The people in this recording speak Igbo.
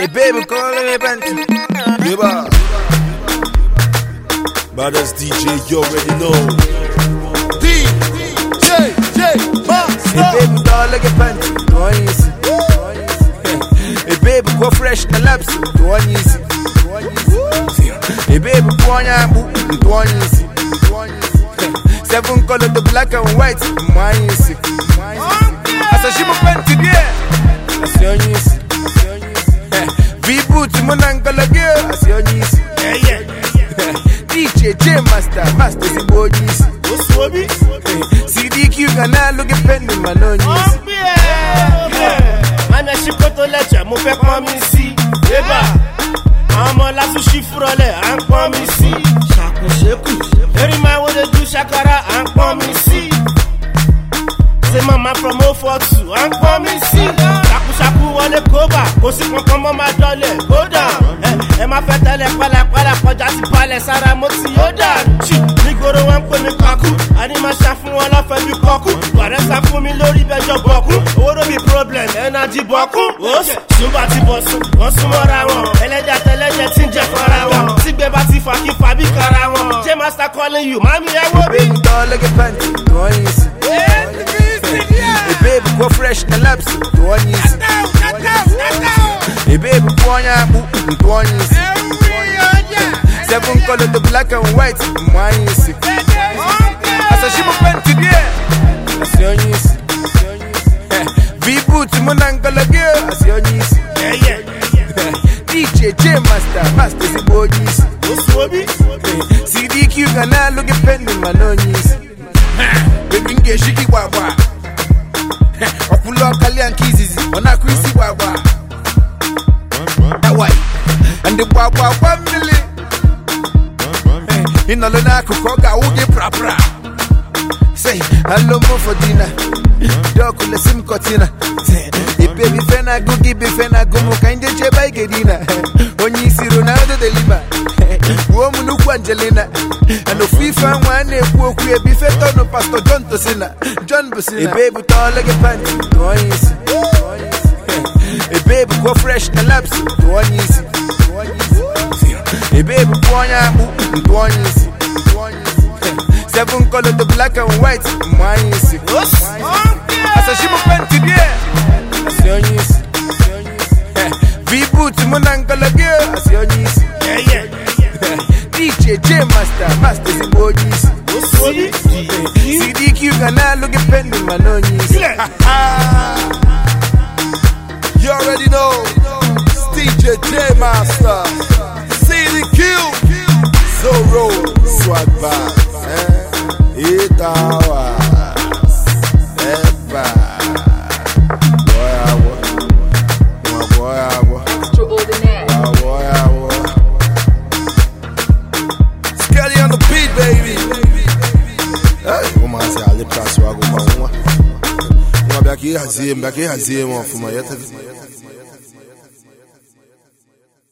Hey baby, call me Bentley. Neighbor. Baddest DJ, you already know. DJ Master. Hey baby, call like a Bentley. Do one easy. Hey baby, go fresh na laps. Do one easy. Hey baby, go on your boot. Do one easy. 7 color, the black and white. Mine easy. I said she must Bentley there. I say on easy. V-Boot, Monangala girl. I say on easy. DJ Master, the boy easy. CDQ can now look at penny, man, on easy. Man, I should go to lecture, move back, mommy, see. I'm all la sushi frole, I'm coming, see. Every man wanna do shakara, I'm coming, see. Say mama from 042, I'm coming, see. Shaku wale koba, kosi kon mama dole, go down. Ma fait tele pala koja si pale sara moti yodan. Ni goro wan pe mi kaku, ani ma sha fun won la fe mi koku. Pare sa fun mi lori bejo boku. Oro bi problem, energy boku. Os, suba ti bosu, won sumora won. Eleja teleje tin je fara won. Tigbe ba ti fa ki fa bi kara won. J Master calling you, mami e wo bi. Baby, doll like a panty, do one easy. Hey baby, go fresh na laps, do one easy. Hey baby, go on your boot, do one easy. 7 color, the black and white. Mine easy. I said she must Bentley there. I say on easy. V-Boot, Monangala girl. I say on easy. DJ Master, the boy easy. CDQ can now look at penny, man, on easy. Baby, get shiki wawa. Okulo Kalian Kizizi, on a Chrissy wawa. That way, and the wawa 1 million. In all the Nakukoga, who get prapra. Say, hello, mo for dinner. Dog, let's sim cotina. The baby fena go give fena go mo kind of jeba gedina. When you see Ronaldo de Lima, woman who Angelina, and the FIFA one, a poor queer bifeto no Pastor John Tosina, John Bosina. A baby tall like a panty, do one easy. A baby go fresh na laps, do one easy. A baby go on your boot, do one easy. 7 color, the black and white, mine easy. I said she must Bentley there. I say on easy. V-Boot, Monangala girl. I say on easy. DJ Master, the boy easy. CDQ can now look at penny, man, on easy. You already know. It's DJ Master. CDQ. Zoro. Swag bag. Itawa. Eba. Boy, Scotty on the beat, baby. Hey, woman say I live past where I go for one. Back here, I see him, off my